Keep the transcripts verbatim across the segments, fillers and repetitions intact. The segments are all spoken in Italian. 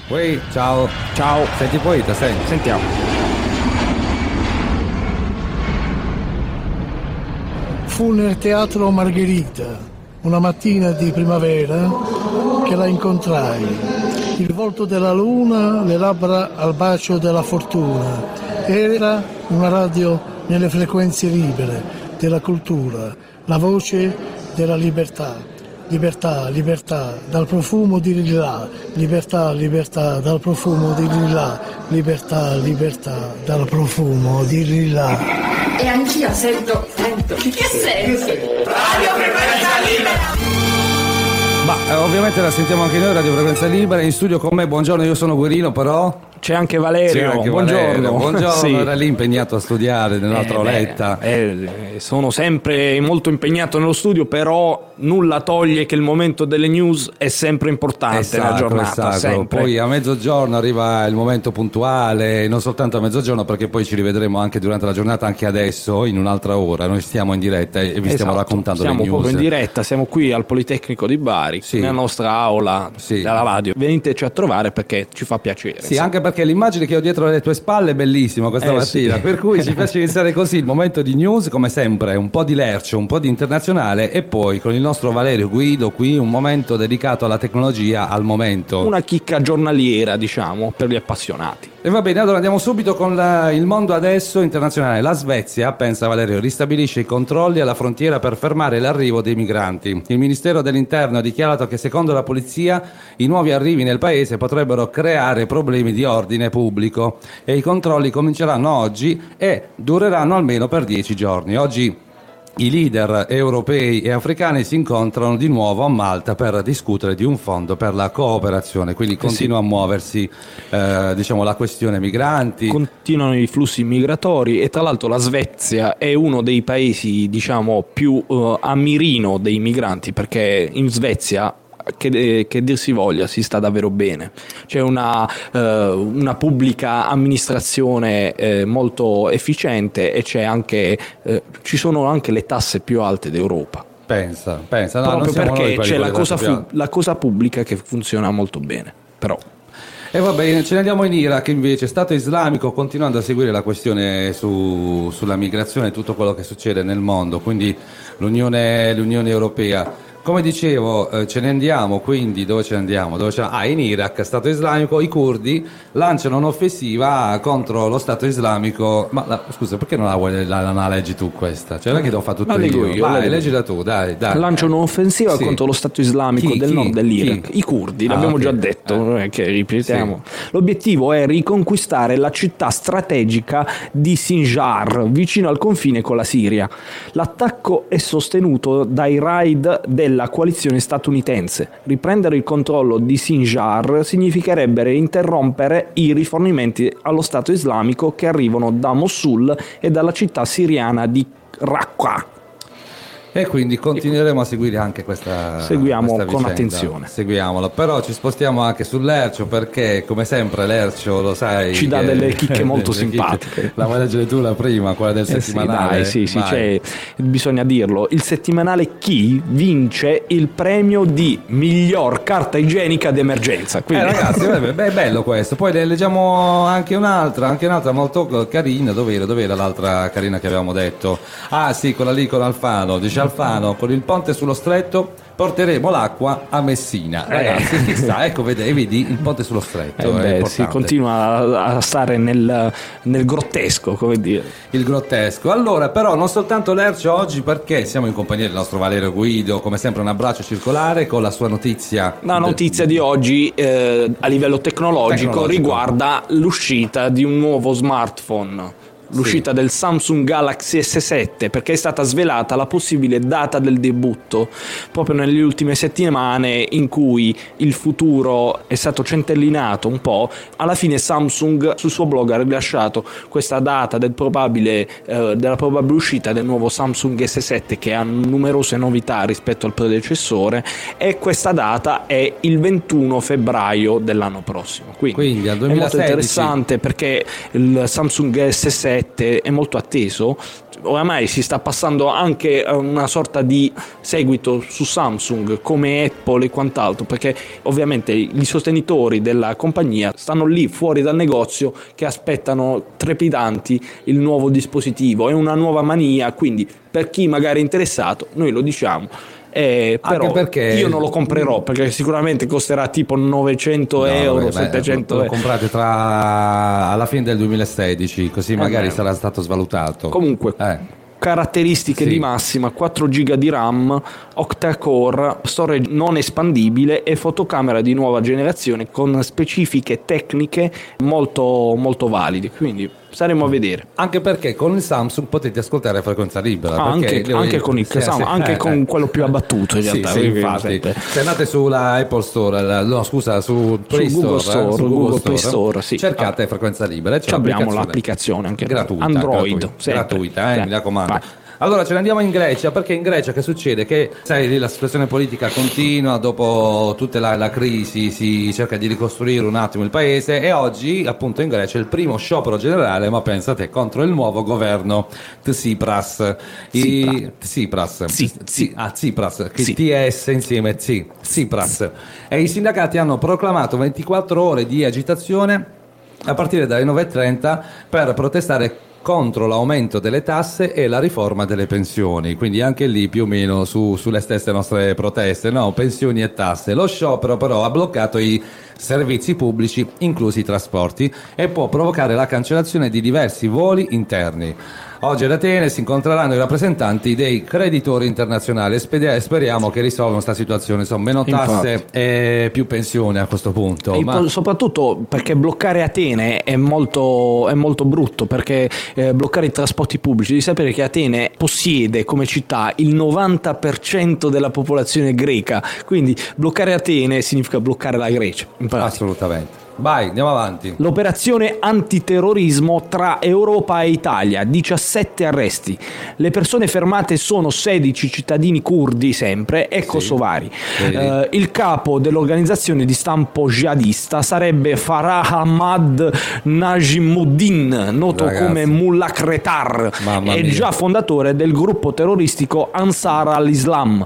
Uè, ciao. Ciao. Senti poi, te senti? Sentiamo. Fu nel teatro Margherita, una mattina di primavera, che la incontrai. Il volto della luna, le labbra al bacio della fortuna. Era una radio nelle frequenze libere della cultura, la voce della libertà. Libertà, libertà, dal profumo di lilla, libertà, libertà, dal profumo di lilla, libertà, libertà, dal profumo di lilla. E anch'io sento, sento. Che senti? Radio Frequenza Libera! Ma eh, ovviamente la sentiamo anche noi, Radio Frequenza Libera. In studio con me, buongiorno, io sono Guerino, però... C'è anche Valerio, C'è anche buongiorno. Valerio. Buongiorno, sì. Era lì impegnato a studiare nell'altra eh, oretta. Eh, sono sempre molto impegnato nello studio, però nulla toglie che il momento delle news è sempre importante, Esatto, nella giornata. Esatto. Poi a mezzogiorno arriva il momento puntuale, non soltanto a mezzogiorno, perché poi ci rivedremo anche durante la giornata, anche adesso, in un'altra ora. Noi stiamo in diretta e vi esatto. stiamo raccontando siamo le news. Siamo proprio in diretta, siamo qui al Politecnico di Bari, sì. nella nostra aula sì. della radio. Veniteci a trovare perché ci fa piacere. Sì, anche perché l'immagine che ho dietro le tue spalle è bellissima questa eh, mattina, sì. per cui ci piace iniziare così il momento di news, come sempre, un po' di lercio, un po' di internazionale e poi con il nostro Valerio Guido qui un momento dedicato alla tecnologia al momento. Una chicca giornaliera, diciamo, per gli appassionati. E va bene, allora andiamo subito con la, il mondo adesso internazionale. La Svezia, pensa Valerio, ristabilisce i controlli alla frontiera per fermare l'arrivo dei migranti. Il Ministero dell'Interno ha dichiarato che secondo la polizia i nuovi arrivi nel paese potrebbero creare problemi di ordine pubblico e i controlli cominceranno oggi e dureranno almeno per dieci giorni. Oggi i leader europei e africani si incontrano di nuovo a Malta per discutere di un fondo per la cooperazione, quindi continua eh sì. a muoversi eh, diciamo la questione migranti. Continuano i flussi migratori e tra l'altro la Svezia è uno dei paesi diciamo più uh, a mirino dei migranti, perché in Svezia Che, che dir si voglia, si sta davvero bene. C'è una, eh, una pubblica amministrazione eh, molto efficiente e c'è anche, eh, ci sono anche le tasse più alte d'Europa. Pensa, pensa, no, proprio non siamo perché noi c'è la cosa, fu- la cosa pubblica che funziona molto bene. Però E va bene, ce ne andiamo in Iraq invece, Stato islamico continuando a seguire la questione su, sulla migrazione e tutto quello che succede nel mondo, quindi l'Unione, l'Unione Europea. Come dicevo, eh, ce ne andiamo, quindi dove ce ne andiamo? Dove ce ne... Ah, in Iraq, Stato islamico, i curdi lanciano un'offensiva contro lo Stato islamico. Ma la, scusa, perché non la, vuoi, la, la, la leggi tu questa? Cioè non è che devo fare tutto la leggo io. io, Vai, leggo. leggila tu, dai, dai. lanciano un'offensiva Sì. contro lo Stato islamico Chi, del chi, nord dell'Iraq. chi? I curdi, Ah, l'abbiamo ok. già detto, Eh. non è che ripetiamo. Sì. L'obiettivo è riconquistare la città strategica di Sinjar, vicino al confine con la Siria. L'attacco è sostenuto dai raid della coalizione statunitense. Riprendere il controllo di Sinjar significherebbe interrompere i rifornimenti allo Stato islamico che arrivano da Mosul e dalla città siriana di Raqqa. E quindi continueremo a seguire anche questa Seguiamo questa con vicenda. attenzione. Seguiamolo, però ci spostiamo anche sull'Ercio perché come sempre l'Ercio lo sai Ci dà che- delle chicche molto delle chicche. simpatiche. La vuoi leggere tu la prima, quella del Eh settimanale? Sì, dai, sì, sì, Vai. cioè, bisogna dirlo. Il settimanale Chi vince il premio di miglior carta igienica d'emergenza. Quindi... Eh ragazzi, beh, beh, è bello questo. Poi ne leggiamo anche un'altra, anche un'altra molto carina. Dov'era? Dov'era l'altra carina che avevamo detto? Ah sì, quella lì con Alfano. Dice Alfano, con il ponte sullo stretto porteremo l'acqua a Messina. Ragazzi, Eh. chissà, ecco, vedi, vedi il ponte sullo stretto. Eh è beh, si importante. continua a, a stare nel, nel grottesco, come dire. Il grottesco. Allora, però, non soltanto l'Ercio oggi, perché siamo in compagnia del nostro Valerio Guido, come sempre un abbraccio circolare con la sua notizia. La notizia di oggi eh, a livello tecnologico, Tecnologico. riguarda l'uscita di un nuovo smartphone. L'uscita Sì. del Samsung Galaxy S sette, perché è stata svelata la possibile data del debutto proprio nelle ultime settimane in cui il futuro è stato centellinato un po'. Alla fine Samsung sul suo blog ha rilasciato questa data del probabile, eh, della probabile uscita del nuovo Samsung S sette, che ha numerose novità rispetto al predecessore, e questa data è il ventuno febbraio dell'anno prossimo. Quindi, Quindi al è molto duemilasedici. interessante perché il Samsung S sette sette è molto atteso. Oramai si sta passando anche a una sorta di seguito su Samsung come Apple e quant'altro, perché ovviamente i sostenitori della compagnia stanno lì fuori dal negozio che aspettano trepidanti il nuovo dispositivo. È una nuova mania, quindi per chi magari è interessato noi lo diciamo. Eh, però perché io non lo comprerò, perché sicuramente costerà tipo novecento euro, no, settecento lo, euro. lo comprate tra alla fine del duemilasedici, così magari eh, sarà stato svalutato. Comunque eh. caratteristiche Sì. di massima: quattro giga di RAM, octa-core, storage non espandibile e fotocamera di nuova generazione con specifiche tecniche molto molto valide, quindi staremo a vedere. Anche perché con il Samsung potete ascoltare a frequenza libera. Ah, anche, lui... anche con il sì, Samsung, sì, anche eh, con eh. quello più abbattuto in realtà. Sì, sì, infatti. Se andate sulla Apple Store, la, no scusa, su Play Su Google Store, Store, eh, su Google, Google Play Store, Store, sì. cercate frequenza libera. C'è Abbiamo l'applicazione anche gratuita, Android, gratuita, gratuita eh, sì. mi raccomando. Vai. Allora ce ne andiamo in Grecia, perché in Grecia che succede? Che sai lì la situazione politica continua, dopo tutta la, la crisi si cerca di ricostruire un attimo il paese e oggi appunto in Grecia è il primo sciopero generale, ma pensate, contro il nuovo governo Tsipras. I, Tsipras. Sì, sì. Ah, Tsipras, che Sì. T S insieme T, Tsipras. E i sindacati hanno proclamato ventiquattro ore di agitazione a partire dalle nove e trenta per protestare contro l'aumento delle tasse e la riforma delle pensioni, quindi anche lì più o meno su, sulle stesse nostre proteste, no? Pensioni e tasse. Lo sciopero però ha bloccato i servizi pubblici, inclusi i trasporti, e può provocare la cancellazione di diversi voli interni. Oggi ad Atene si incontreranno i rappresentanti dei creditori internazionali e speriamo che risolvano questa situazione, insomma meno tasse Infatti. e più pensioni a questo punto. E Ma... poi, soprattutto perché bloccare Atene è molto, è molto brutto, perché eh, bloccare i trasporti pubblici, devi sapere che Atene possiede come città il novanta per cento della popolazione greca, quindi bloccare Atene significa bloccare la Grecia in pratica. Assolutamente. Vai, andiamo avanti. L'operazione antiterrorismo tra Europa e Italia, diciassette arresti. Le persone fermate sono sedici cittadini curdi sempre e kosovari. Sì. Eh, il capo dell'organizzazione di stampo jihadista sarebbe Farah Ahmad Najimuddin, noto Ragazzi. come Mullah Kretar, Mamma e mia. già fondatore del gruppo terroristico Ansar al-Islam.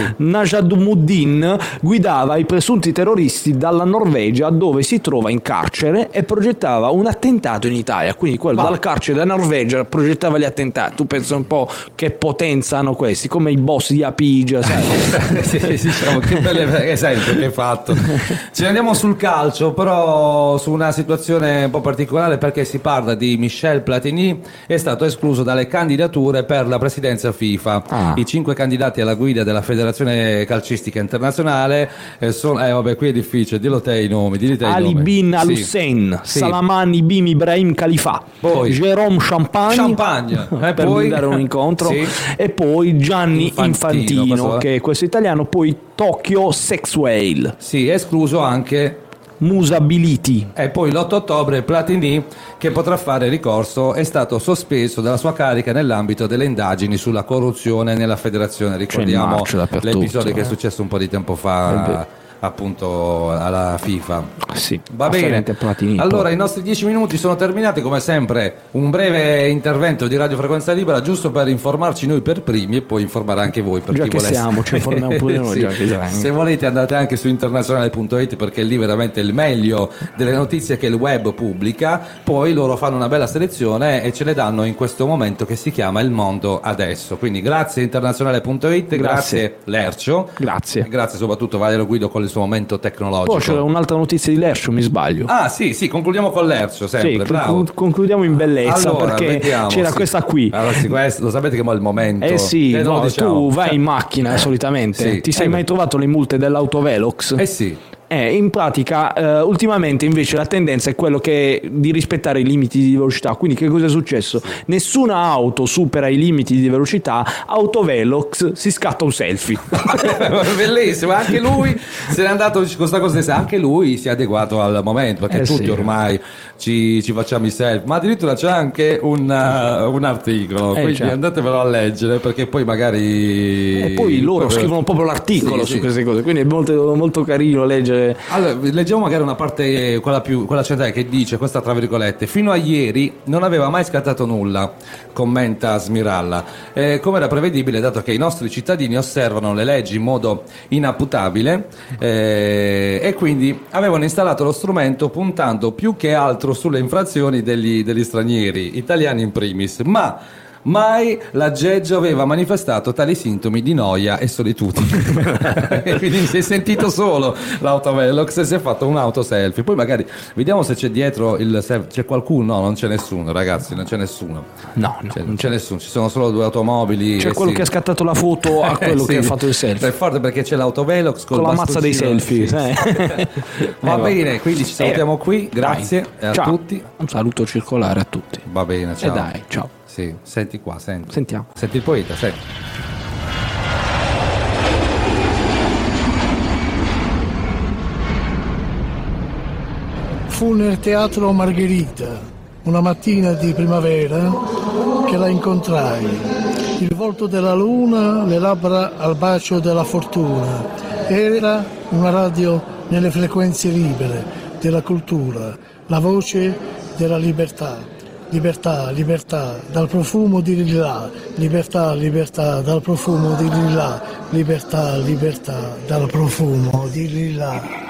Najimuddin guidava i presunti terroristi dalla Norvegia, dove si trova in carcere, e progettava un attentato in Italia, quindi quello Ma- dal carcere della Norvegia progettava gli attentati. Tu pensa un po' che potenza hanno questi, come i boss di Apigia, sai? sì, sì, diciamo, che belle esempio che hai fatto. Ci andiamo sul calcio, però su una situazione un po' particolare, perché si parla di Michel Platini, è stato escluso dalle candidature per la presidenza FIFA. Ah. I cinque candidati alla guida della Federazione Calcistica Internazionale eh, sono, eh vabbè, qui è difficile, dillo te i nomi, dilli te i Ali nomi. bin Sì. Al-Hussein, Sì. Salaman Ibim Ibrahim Khalifa, Poi. Jérôme Champagne, Champagne, eh, per poi. guidare un incontro, Sì. e poi Gianni Infantino, Infantino, questo- che è questo italiano, poi Tokyo Sexwale, Sì, è escluso anche. Musability. E poi l'otto ottobre Platini, che potrà fare ricorso, è stato sospeso dalla sua carica nell'ambito delle indagini sulla corruzione nella federazione. Ricordiamo marcio dappertutto, l'episodio che è eh. successo un po' di tempo Eh fa appunto alla FIFA. Sì, Va bene, afferente a Platini. allora i nostri dieci minuti sono terminati. Come sempre un breve intervento di Radio Frequenza Libera, giusto per informarci noi per primi e poi informare anche voi, per Già chi che volesse. siamo, ci informiamo pure noi, Sì. già che siamo. Se volete andate anche su internazionale punto it, perché lì veramente il meglio delle notizie che il web pubblica. Poi loro fanno una bella selezione e ce le danno in questo momento che si chiama Il Mondo Adesso. Quindi grazie internazionale punto it, grazie, Grazie. Lercio, Grazie. grazie soprattutto Valerio Guido con il suo momento tecnologico. Poi c'è un'altra notizia di Lercio, mi sbaglio. Ah sì, sì, concludiamo con Lercio sempre, Sì, bravo. conclu- concludiamo in bellezza, Allora, perché vediamo, c'era sì. questa qui. Allora, sì, questo, lo sapete che mo è il momento. Eh sì, Eh, non lo no, diciamo. tu vai in macchina solitamente, Sì. ti sei Eh, mai trovato le multe dell'autovelox? Eh sì. Eh, in pratica eh, ultimamente invece la tendenza è quello che di rispettare i limiti di velocità. Quindi che cosa è successo? Nessuna auto supera i limiti di velocità, Autovelox si scatta un selfie. Bellissimo, anche lui se n'è andato con questa cosa, anche lui si è adeguato al momento, perché Eh tutti sì. ormai ci, ci facciamo i selfie, ma addirittura c'è anche un, uh, un articolo, Eh, quindi certo. andatevelo a leggere, perché poi magari E poi loro scrivono proprio l'articolo Sì, su sì. queste cose, quindi è molto, molto carino leggere legge. Allora, leggiamo magari una parte, quella più, quella centrale, che dice, questa tra virgolette: fino a ieri non aveva mai scattato nulla, commenta Smiralla, eh, come era prevedibile dato che i nostri cittadini osservano le leggi in modo inapputabile, eh, e quindi avevano installato lo strumento puntando più che altro sulle infrazioni degli, degli stranieri, italiani in primis, ma mai l'aggeggio aveva manifestato tali sintomi di noia e solitudine. E quindi si è sentito solo l'autovelox e si è fatto un autoselfie. Poi magari vediamo se c'è dietro il selfie. C'è qualcuno? No, non c'è nessuno, ragazzi, non c'è nessuno. No, no. C'è, non c'è nessuno, ci sono solo due automobili. C'è quello sì. che ha scattato la foto a quello Eh, sì. che ha fatto il selfie. È forte perché c'è l'autovelox Con la mazza dei selfie. Sì. Eh. Va Eh, bene, quindi ci salutiamo Eh, qui. Grazie dai. a Ciao. tutti. Un saluto circolare a tutti. Va bene, ciao. E dai, ciao. Sì, senti qua, senti. Sentiamo. Senti il poeta, senti. Fu nel teatro Margherita, una mattina di primavera, che la incontrai. Il volto della luna, le labbra al bacio della fortuna. Era una radio nelle frequenze libere della cultura, la voce della libertà. Libertà, libertà, dal profumo di lilla, libertà, libertà, dal profumo di lilla, libertà, libertà, dal profumo di lilla.